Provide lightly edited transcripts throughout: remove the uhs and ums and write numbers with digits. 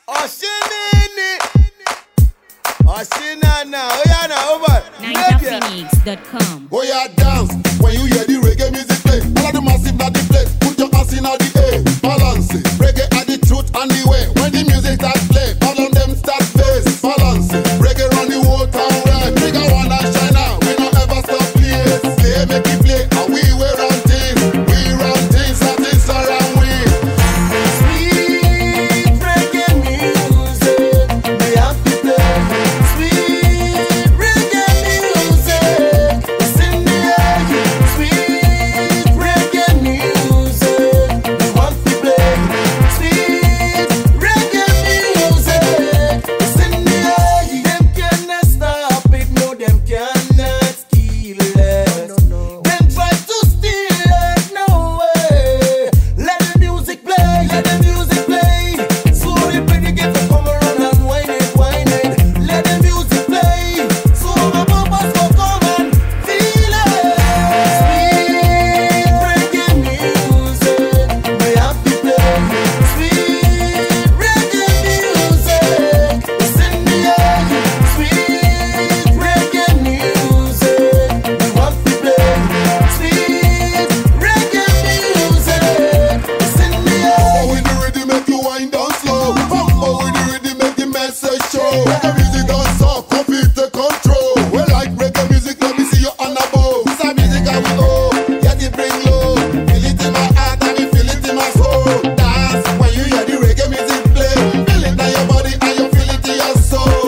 Oshinini, Oshinana, Oyana, over. NigerPhoenix.com. Oh yeah, dance when you hear the reggae music play. All of the massive at the place, put your hands in the air, balance it. Reggae are the truth and the way. When the music starts play, all of them start face, balance it. Reggae run the whole town red. Bigger one and shine out, we don't ever stop play. Play, make it play, and we run things, nothing surround we. Sweet reggae music, we have to play. Sweet reggae music, it's in the air. Sweet reggae music, we want to play. Sweet reggae music, it's in the air. Them cannot stop it, no, them cannot steal it. Them try to steal it, no way. Let the music play, let the music play. Slowly pretty get to come around and whine it. Let the music play, so my papas go come and feel it. Sweet reggae music, we have to play. Sweet reggae music, it's in the air. Sweet reggae music, we want to play. Sweet reggae music, it's in the air. Bumper with the rhythm make you wind down slow. Bumper with the rhythm make the message show. Reggae music don't stop, complete the control. We like reggae music, let me see you on the bow. This a music I we owe, yet it bring low. Feel it in my heart and we feel it in my soul. Dance when you hear the reggae music play. Feel it in your body and you feel it in your soul.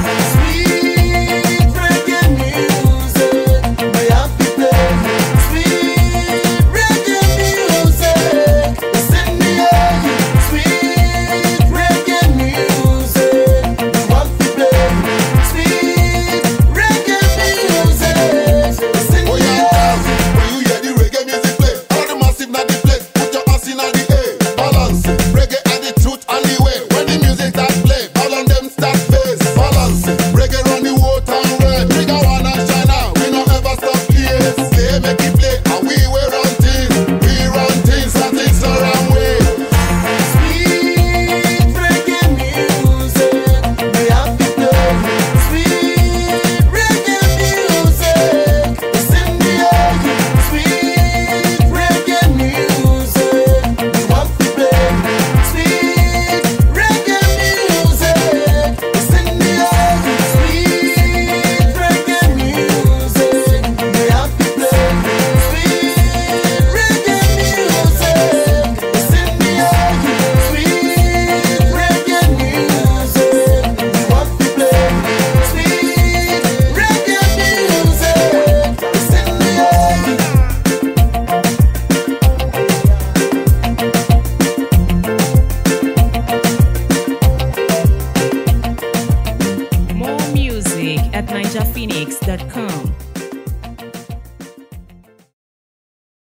Sweet reggae music, we have to play. Sweet reggae music, it's in the air. Sweet reggae music, we want to play. Sweet reggae music, it's in Oh the yeah, air. dance when you hear the reggae music play. All the massive na the place, put your hands in the air, balance it. Reggae are the truth and the way. When the music starts play, all of them start face, balance it. Reggae run the whole town red. Bigger one and shine out, we don't ever stop play. Play, make it play, and we run things, nothing surround we. Sweet reggae music, we have to play. Sweet reggae music, it's in the air. Sweet reggae music, we want to play. Sweet reggae music, it's in the air. Sweet reggae music, we have to play. Sweet reggae music, it's in the air. Sweet reggae music, we want to play. Sweet reggae music, it's in the More music at NigerPhoenix.com.